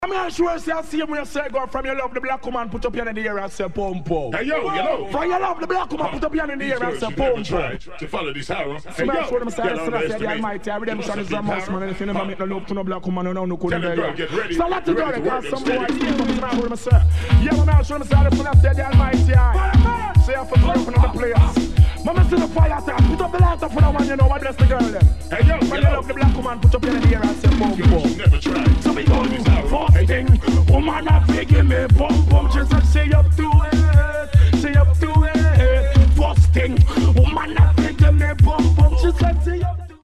I'm not sure say I see him when you say go from you love the black woman, put up your hand in the air and say pom pom. Hey yo, you know. From you love the black woman, put up your hand in the air and say pom pom. To follow this arrow. So I'm sure them say the Almighty, redemption is the most man, and if you never make no love to no black woman, you know no couldn't be. So let it go, because some boy here comes in and say, yeah, I'm sure them say the Almighty. Say I forgot up another players. Mama see the fire, say put up the light up for the one you know, what bless the girl them. Hey yo, when you love the black woman, put up your hand in the air and say pom pom. Never tried. So we go for thing. Woman a big give me bum bum. She said she up to